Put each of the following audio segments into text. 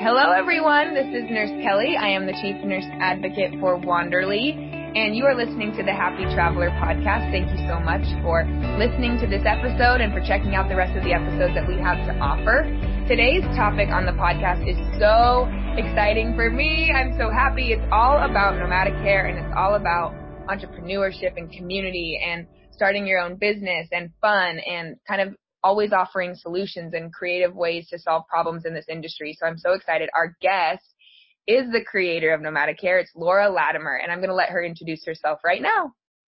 Hello, everyone. This is Nurse Kelly. I am the Chief Nurse Advocate for Wanderly, and you are listening to the Happy Traveler podcast. Thank you so much for listening to this episode and for checking out the rest of the episodes that we have to offer. Today's topic on the podcast is so exciting for me. I'm so happy. It's all about nomadic care, and it's all about entrepreneurship and community and starting your own business and fun and kind of always offering solutions and creative ways to solve problems in this industry. So I'm so excited. Our guest is the creator of Nomadic Care. It's Laura Latimer, and I'm going to let her introduce herself right now.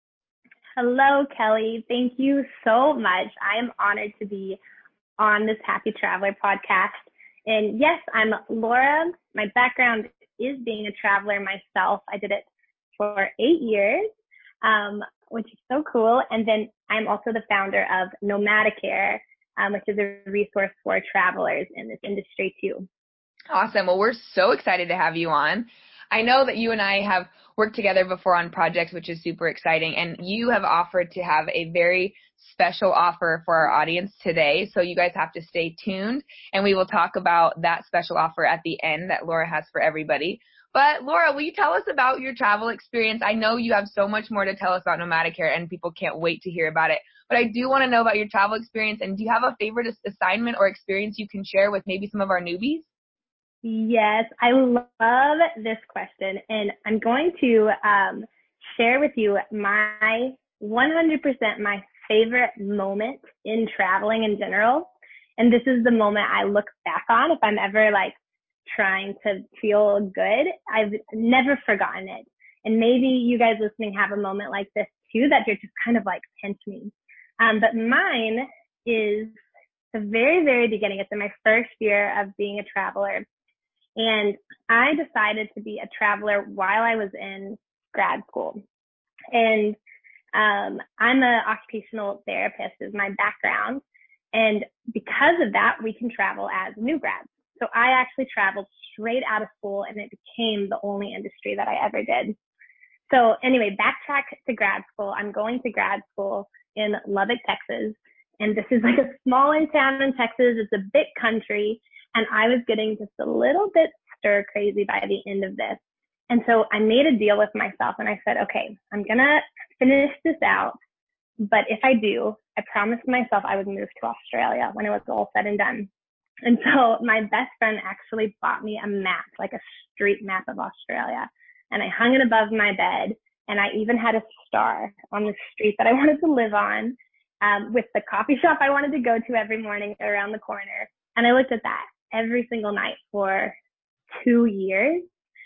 Hello, Kelly. Thank you so much. I am honored to be on this Happy Traveler podcast. And yes, I'm Laura. My background is being a traveler myself. I did it for 8 years, which is so cool. And then I'm also the founder of Nomadic Care, which is a resource for travelers in this industry too. Awesome. Well, we're so excited to have you on. I know that you and I have worked together before on projects, which is super exciting. And you have offered to have a very special offer for our audience today. So you guys have to stay tuned, and we will talk about that special offer at the end that Laura has for everybody. But Laura, will you tell us about your travel experience? I know you have so much more to tell us about Nomadic Care, and people can't wait to hear about it. But I do want to know about your travel experience. And do you have a favorite assignment or experience you can share with maybe some of our newbies? Yes, I love this question. And I'm going to share with you my 100% my favorite moment in traveling in general. And this is the moment I look back on if I'm ever trying to feel good. I've never forgotten it. And maybe you guys listening have a moment like this too, that you're just kind of pinch me. But mine is the very, very beginning. It's in my first year of being a traveler. And I decided to be a traveler while I was in grad school. And I'm an occupational therapist is my background. And because of that, we can travel as new grads. So I actually traveled straight out of school, and it became the only industry that I ever did. So anyway, backtrack to grad school. I'm going to grad school in Lubbock, Texas. And this is a small town in Texas. It's a big country. And I was getting just a little bit stir crazy by the end of this. And so I made a deal with myself, and I said, okay, I'm going to finish this out. But if I do, I promised myself I would move to Australia when it was all said and done. And so my best friend actually bought me a map, a street map of Australia. And I hung it above my bed. And I even had a star on the street that I wanted to live on, with the coffee shop I wanted to go to every morning around the corner. And I looked at that every single night for 2 years.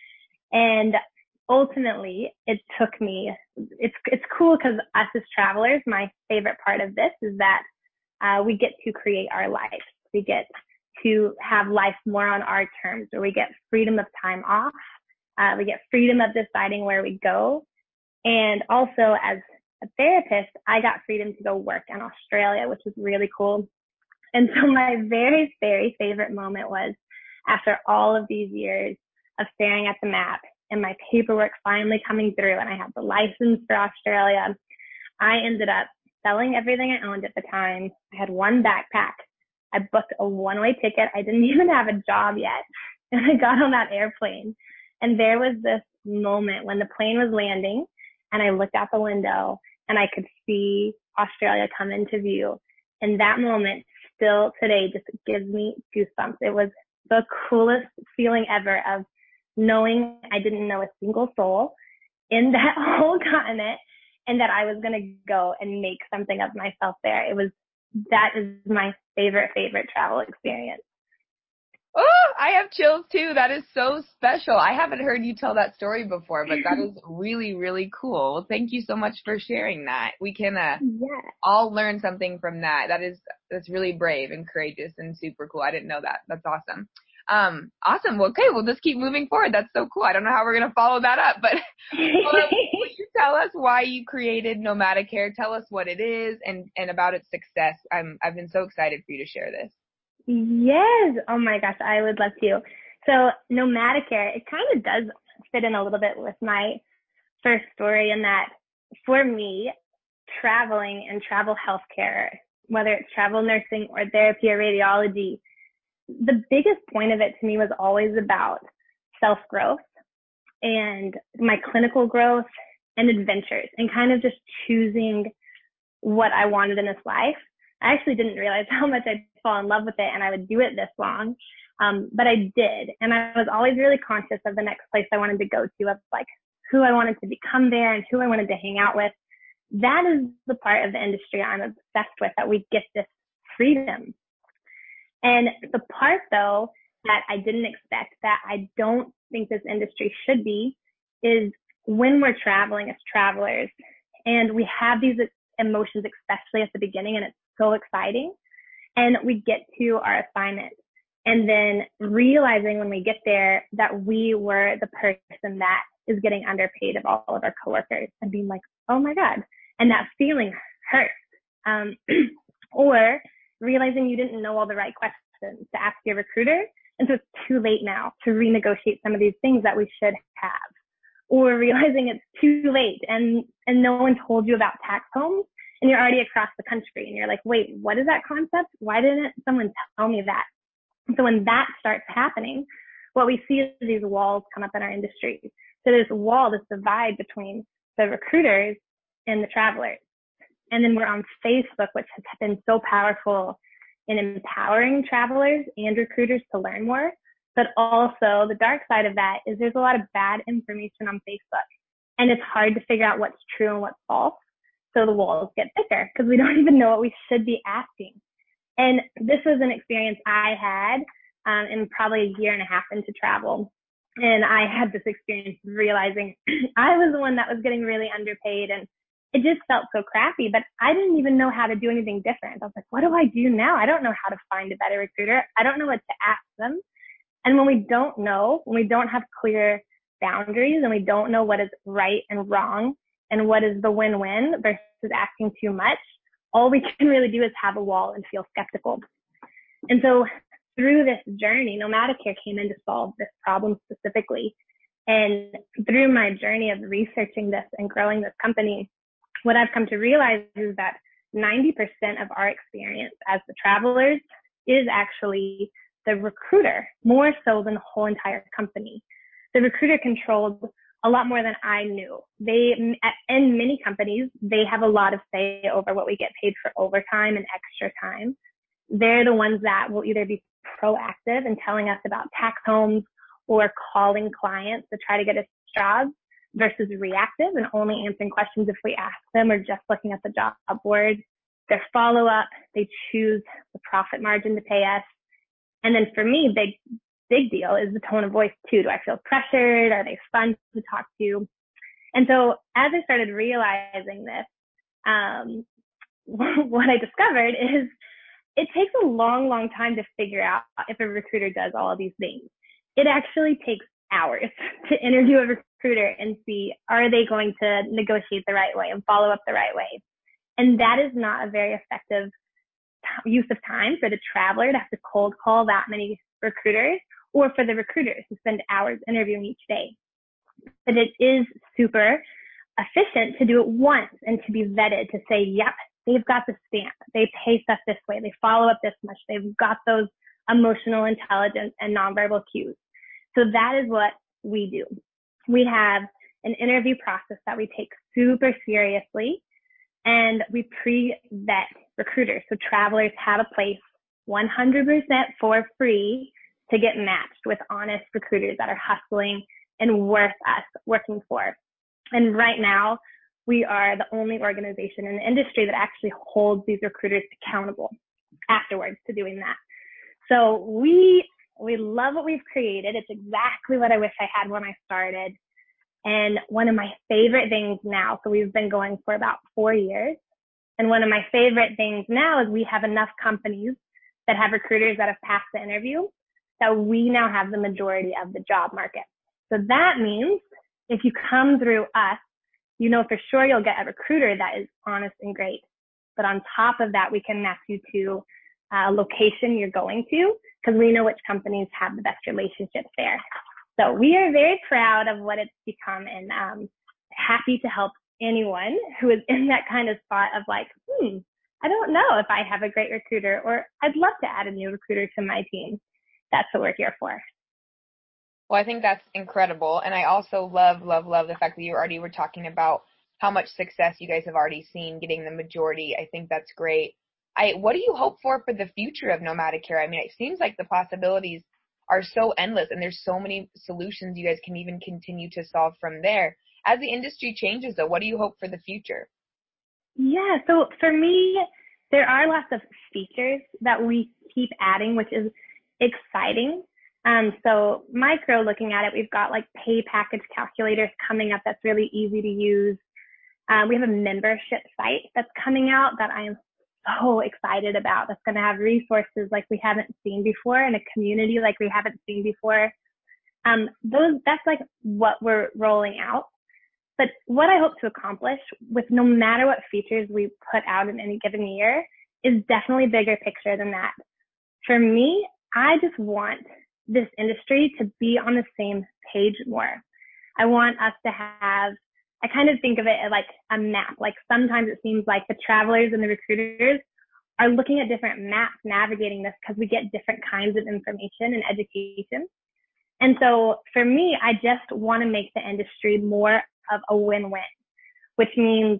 And ultimately, it took me, it's cool because us as travelers, my favorite part of this is that we get to create our life. We get to have life more on our terms, where we get freedom of time off. We get freedom of deciding where we go. And also, as a therapist, I got freedom to go work in Australia, which was really cool. And so my very, very favorite moment was after all of these years of staring at the map and my paperwork finally coming through, and I had the license for Australia. I ended up selling everything I owned at the time. I had one backpack. I booked a one-way ticket. I didn't even have a job yet. And I got on that airplane. And there was this moment when the plane was landing, and I looked out the window and I could see Australia come into view. And that moment still today just gives me goosebumps. It was the coolest feeling ever of knowing I didn't know a single soul in that whole continent, and that I was going to go and make something of myself there. That is my favorite travel experience. Oh, I have chills too. That is so special. I haven't heard you tell that story before, but that is really, really cool. Well, thank you so much for sharing that. We can all learn something from that. That's really brave and courageous and super cool. I didn't know that. That's awesome. Awesome. Well, okay, we'll just keep moving forward. That's so cool. I don't know how we're going to follow that up, but will you tell us why you created Nomadic Care? Tell us what it is and about its success. I've been so excited for you to share this. Yes. Oh my gosh, I would love to. So Nomadic Care, it kind of does fit in a little bit with my first story, in that for me, traveling and travel healthcare, whether it's travel nursing or therapy or radiology, the biggest point of it to me was always about self-growth and my clinical growth and adventures and kind of just choosing what I wanted in this life. I actually didn't realize how much I'd fall in love with it and I would do it this long. But I did. And I was always really conscious of the next place I wanted to go to, of like who I wanted to become there and who I wanted to hang out with. That is the part of the industry I'm obsessed with, that we get this freedom. And the part though that I didn't expect, that I don't think this industry should be, is when we're traveling as travelers and we have these emotions, especially at the beginning, and it's so exciting. And we get to our assignment and then realizing when we get there that we were the person that is getting underpaid of all of our coworkers, and being like, oh my God. And that feeling hurts. Or realizing you didn't know all the right questions to ask your recruiter. And so it's too late now to renegotiate some of these things that we should have. Or realizing it's too late and no one told you about tax homes and you're already across the country and you're like, wait, what is that concept? Why didn't someone tell me that? So when that starts happening, what we see is these walls come up in our industry. So this wall, this divide between the recruiters and the travelers. And then we're on Facebook, which has been so powerful in empowering travelers and recruiters to learn more. But also the dark side of that is there's a lot of bad information on Facebook, and it's hard to figure out what's true and what's false. So the walls get thicker because we don't even know what we should be asking. And this was an experience I had in probably a year and a half into travel. And I had this experience realizing I was the one that was getting really underpaid, and it just felt so crappy, but I didn't even know how to do anything different. I was like, what do I do now? I don't know how to find a better recruiter. I don't know what to ask them. And when we don't know, when we don't have clear boundaries and we don't know what is right and wrong and what is the win-win versus asking too much, all we can really do is have a wall and feel skeptical. And so through this journey, NomadicCare came in to solve this problem specifically. And through my journey of researching this and growing this company, what I've come to realize is that 90% of our experience as the travelers is actually the recruiter, more so than the whole entire company. The recruiter controlled a lot more than I knew. In many companies, they have a lot of say over what we get paid for overtime and extra time. They're the ones that will either be proactive in telling us about tax homes or calling clients to try to get us jobs, versus reactive and only answering questions if we ask them, or just looking at the job board. Their follow-up, they choose the profit margin to pay us. And then for me, big deal is the tone of voice too. Do I feel pressured? Are they fun to talk to? And so as I started realizing this, what I discovered is it takes a long, long time to figure out if a recruiter does all of these things. It actually takes hours to interview a recruiter and see, are they going to negotiate the right way and follow up the right way? And that is not a very effective use of time for the traveler to have to cold call that many recruiters, or for the recruiters to spend hours interviewing each day. But it is super efficient to do it once and to be vetted to say, yep, they've got the stamp. They pay stuff this way. They follow up this much. They've got those emotional intelligence and nonverbal cues. So that is what we do. We have an interview process that we take super seriously, and we pre-vet recruiters. So travelers have a place 100% for free to get matched with honest recruiters that are hustling and worth us working for. And right now, we are the only organization in the industry that actually holds these recruiters accountable afterwards to doing that. So we love what we've created. It's exactly what I wish I had when I started. And one of my favorite things now, so we've been going for about 4 years. And one of my favorite things now is we have enough companies that have recruiters that have passed the interview that we now have the majority of the job market. So that means if you come through us, you know for sure you'll get a recruiter that is honest and great. But on top of that, we can match you to a location you're going to, because we know which companies have the best relationships there. So we are very proud of what it's become, and happy to help anyone who is in that kind of spot of like, I don't know if I have a great recruiter, or I'd love to add a new recruiter to my team. that's what we're here for. Well, I think that's incredible. And I also love, love, love the fact that you already were talking about how much success you guys have already seen getting the majority. I think that's great. What do you hope for the future of Nomadic Care? I mean, it seems like the possibilities are so endless and there's so many solutions you guys can even continue to solve from there. As the industry changes though, what do you hope for the future? Yeah, so for me, there are lots of features that we keep adding, which is exciting. So micro, looking at it, we've got like pay package calculators coming up that's really easy to use. We have a membership site that's coming out that I am so excited about. That's going to have resources like we haven't seen before and a community like we haven't seen before. That's like what we're rolling out. But what I hope to accomplish with no matter what features we put out in any given year is definitely bigger picture than that. For me, I just want this industry to be on the same page more. I want us to have, I kind of think of it as like a map. Like sometimes it seems like the travelers and the recruiters are looking at different maps navigating this because we get different kinds of information and education. And so for me, I just want to make the industry more of a win-win, which means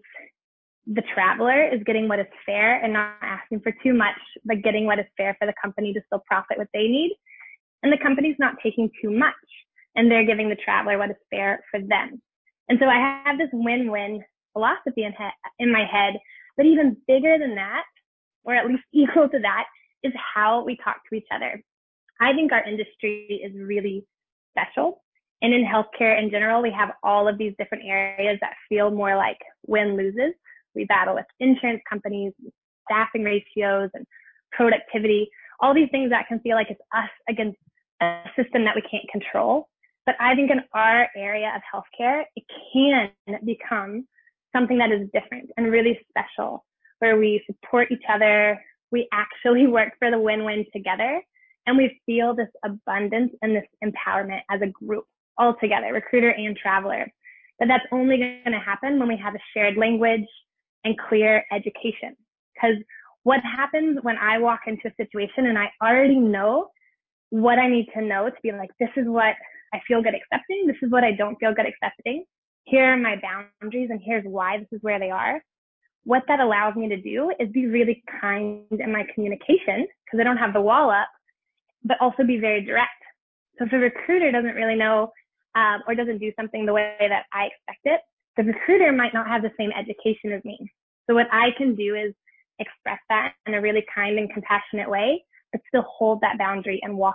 the traveler is getting what is fair and not asking for too much, but getting what is fair for the company to still profit what they need. And the company's not taking too much and they're giving the traveler what is fair for them. And so I have this win-win philosophy in my head, but even bigger than that, or at least equal to that, is how we talk to each other. I think our industry is really special. And in healthcare in general, we have all of these different areas that feel more like win-loses. We battle with insurance companies, staffing ratios, and productivity, all these things that can feel like it's us against a system that we can't control. But I think in our area of healthcare, it can become something that is different and really special, where we support each other, we actually work for the win-win together, and we feel this abundance and this empowerment as a group all together, recruiter and traveler. But that's only going to happen when we have a shared language and clear education. Because what happens when I walk into a situation and I already know what I need to know to be like, this is what I feel good accepting, this is what I don't feel good accepting, here are my boundaries, and here's why this is where they are. What that allows me to do is be really kind in my communication because I don't have the wall up, but also be very direct. So if a recruiter doesn't really know or doesn't do something the way that I expect it, the recruiter might not have the same education as me. So what I can do is express that in a really kind and compassionate way, but still hold that boundary and walk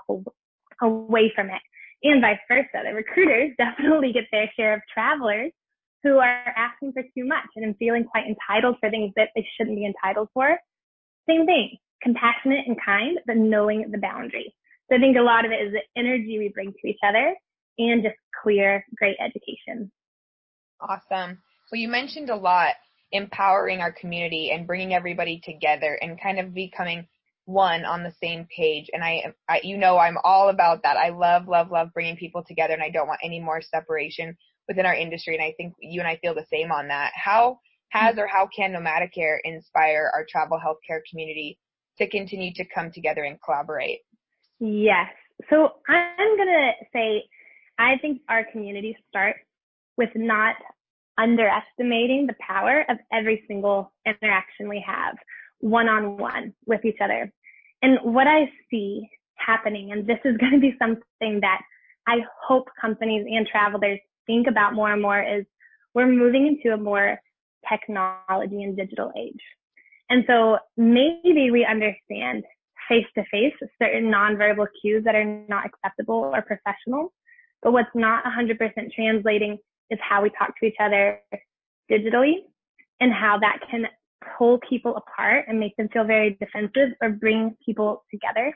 away from it. And vice versa. The recruiters definitely get their share of travelers who are asking for too much and feeling quite entitled for things that they shouldn't be entitled for. Same thing, compassionate and kind, but knowing the boundary. So I think a lot of it is the energy we bring to each other and just clear, great education. Awesome. Well, you mentioned a lot empowering our community and bringing everybody together and kind of becoming one on the same page. And I I'm all about that. I love, love, love bringing people together, and I don't want any more separation within our industry. And I think you and I feel the same on that. How can Nomadic Care inspire our travel healthcare community to continue to come together and collaborate? Yes. So I'm going to say, I think our community starts with not underestimating the power of every single interaction we have one-on-one with each other. And what I see happening, and this is going to be something that I hope companies and travelers think about more and more, is we're moving into a more technology and digital age. And so maybe we understand face-to-face certain nonverbal cues that are not acceptable or professional, but what's not 100% translating is how we talk to each other digitally and how that can pull people apart and make them feel very defensive or bring people together.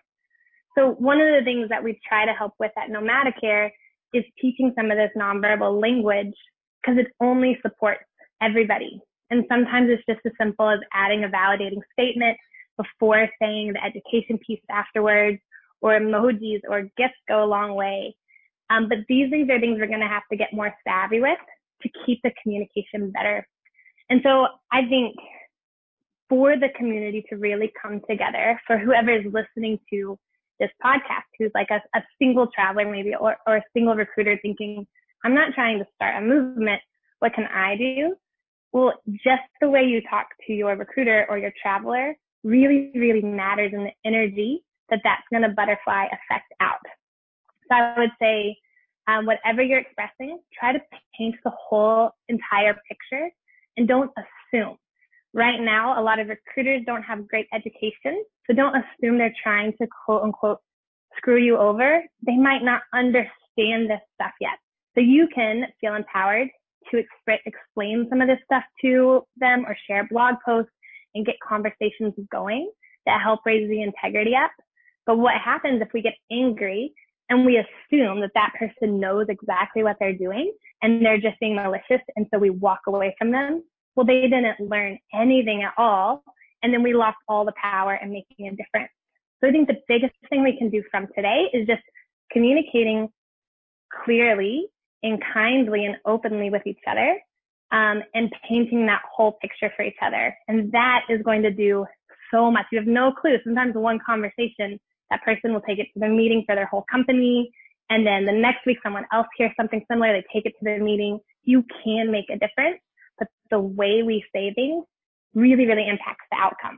So one of the things that we try to help with at Nomadic Care is teaching some of this nonverbal language because it only supports everybody. And sometimes it's just as simple as adding a validating statement before saying the education piece afterwards, or emojis or GIFs go a long way. But these things are things we're going to have to get more savvy with to keep the communication better. And so I think for the community to really come together, for whoever is listening to this podcast who's like a single traveler maybe, or a single recruiter thinking, I'm not trying to start a movement. What can I do? Well, just the way you talk to your recruiter or your traveler really, really matters in the energy that's going to butterfly effect out. So I would say, whatever you're expressing, try to paint the whole entire picture and don't assume. Right now, a lot of recruiters don't have great education, so don't assume they're trying to quote unquote screw you over. They might not understand this stuff yet. So you can feel empowered to explain some of this stuff to them or share blog posts and get conversations going that help raise the integrity up. But what happens if we get angry and we assume that person knows exactly what they're doing and they're just being malicious, and so we walk away from them? Well, they didn't learn anything at all, and then we lost all the power in making a difference. So I think the biggest thing we can do from today is just communicating clearly and kindly and openly with each other, and painting that whole picture for each other. And that is going to do so much. You have no clue. Sometimes one conversation, that person will take it to the meeting for their whole company. And then the next week, someone else hears something similar. They take it to the meeting. You can make a difference, but the way we say things really, really impacts the outcome.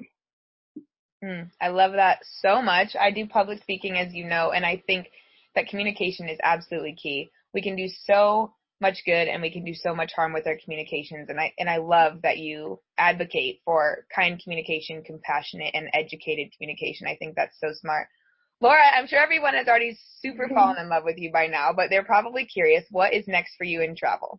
I love that so much. I do public speaking, as you know, and I think that communication is absolutely key. We can do so much good and we can do so much harm with our communications. And I love that you advocate for kind communication, compassionate and educated communication. I think that's so smart. Laura, I'm sure everyone has already super fallen in love with you by now, but they're probably curious, what is next for you in travel?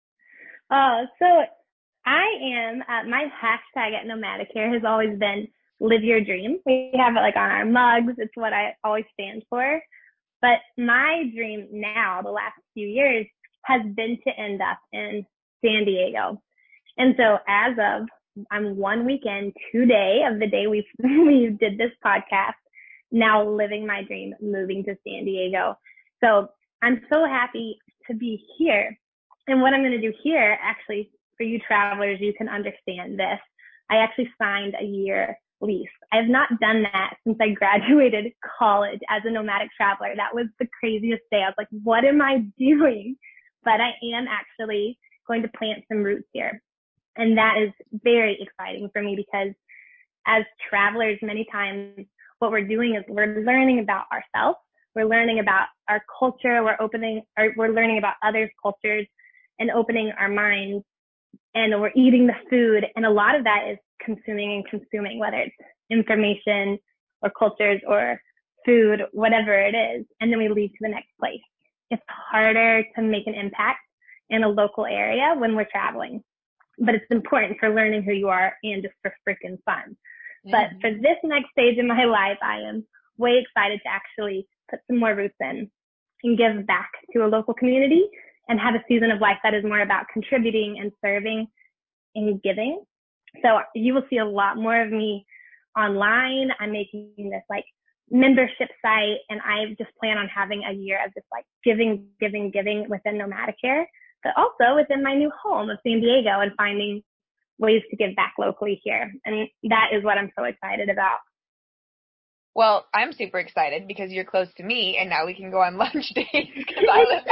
So I am, my hashtag at Nomadicare has always been live your dream. We have it like on our mugs. It's what I always stand for. But my dream now, the last few years, has been to end up in San Diego. And so as of, I'm 1 weekend today of the day we did this podcast, now living my dream, moving to San Diego. So I'm so happy to be here. And what I'm going to do here, actually, for you travelers, you can understand this. I actually signed a year lease. I have not done that since I graduated college as a nomadic traveler. That was the craziest day. I was like, what am I doing? But I am actually going to plant some roots here. And that is very exciting for me because as travelers, many times what we're doing is we're learning about ourselves. We're learning about our culture. We're learning about others' cultures and opening our minds, and we're eating the food. And a lot of that is consuming, whether it's information or cultures or food, whatever it is. And then we leave to the next place. It's harder to make an impact in a local area when we're traveling, but it's important for learning who you are and just for freaking fun. Mm-hmm. But for this next stage in my life, I am way excited to actually put some more roots in and give back to a local community and have a season of life that is more about contributing and serving and giving. So you will see a lot more of me online. I'm making this like membership site, and I just plan on having a year of just like giving within Nomadicare, but also within my new home of San Diego and finding ways to give back locally here. And that is what I'm so excited about. Well, I'm super excited because you're close to me, and now we can go on lunch dates. Exactly.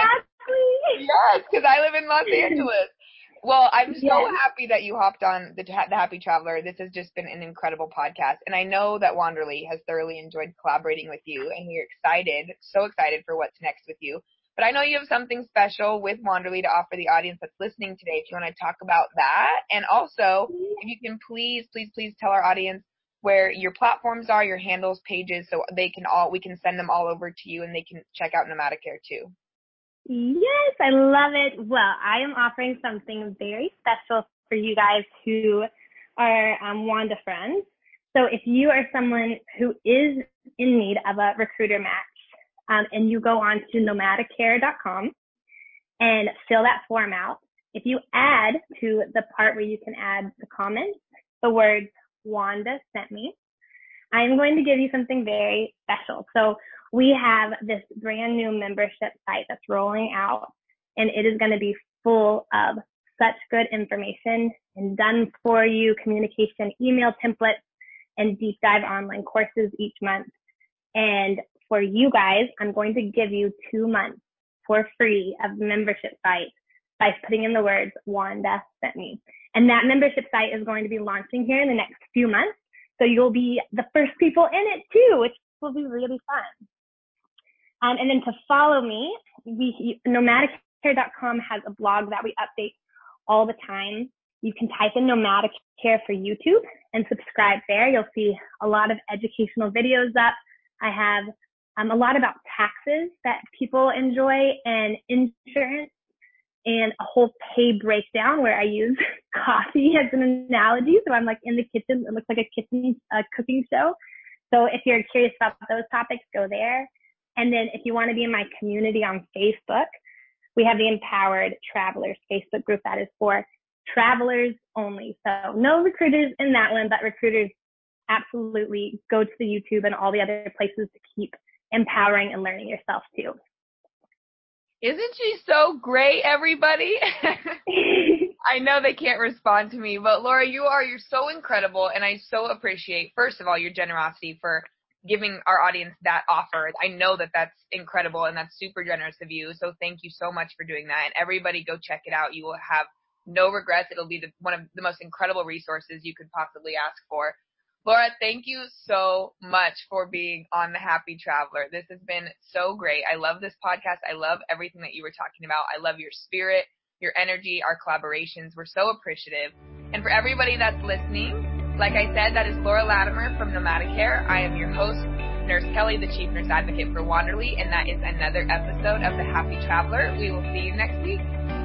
Yes, because I live in Los Angeles. Well, I'm so happy that you hopped on the Happy Traveler. This has just been an incredible podcast, and I know that Wanderly has thoroughly enjoyed collaborating with you, and we're excited, so excited for what's next with you. But I know you have something special with Wanderly to offer the audience that's listening today. If you want to talk about that, and also if you can please tell our audience where your platforms are, your handles, pages, so we can send them all over to you, and they can check out Nomadicare too. Yes, I love it. Well, I am offering something very special for you guys who are Wanda friends. So if you are someone who is in need of a recruiter match, and you go on to nomadicare.com and fill that form out, if you add to the part where you can add the comments, the words Wanda sent me, I am going to give you something very special. So we have this brand new membership site that's rolling out, and it is going to be full of such good information and done for you communication, email templates, and deep dive online courses each month. And for you guys, I'm going to give you 2 months for free of the membership site by putting in the words Wanda sent me. And that membership site is going to be launching here in the next few months. So you'll be the first people in it too, which will be really fun. And then to follow me, nomadicare.com has a blog that we update all the time. You can type in Nomadic Care for YouTube and subscribe there. You'll see a lot of educational videos up. I have a lot about taxes that people enjoy and insurance, and a whole pay breakdown where I use coffee as an analogy. So I'm like in the kitchen. It looks like a kitchen cooking show. So if you're curious about those topics, go there. And then if you want to be in my community on Facebook, we have the Empowered Travelers Facebook group that is for travelers only. So no recruiters in that one, but recruiters absolutely go to the YouTube and all the other places to keep empowering and learning yourself too. Isn't she so great, everybody? I know they can't respond to me, but Laura, you're so incredible, and I so appreciate, first of all, your generosity for giving our audience that offer. I know that that's incredible, and that's super generous of you, so thank you so much for doing that. And everybody go check it out. You will have no regrets. It'll be one of the most incredible resources you could possibly ask for. Laura, thank you so much for being on The Happy Traveler. This has been so great. I love this podcast. I love everything that you were talking about. I love your spirit, your energy, our collaborations. We're so appreciative. And for everybody that's listening, like I said, that is Laura Latimer from Nomadicare. I am your host, Nurse Kelly, the Chief Nurse Advocate for Wanderly, and that is another episode of The Happy Traveler. We will see you next week.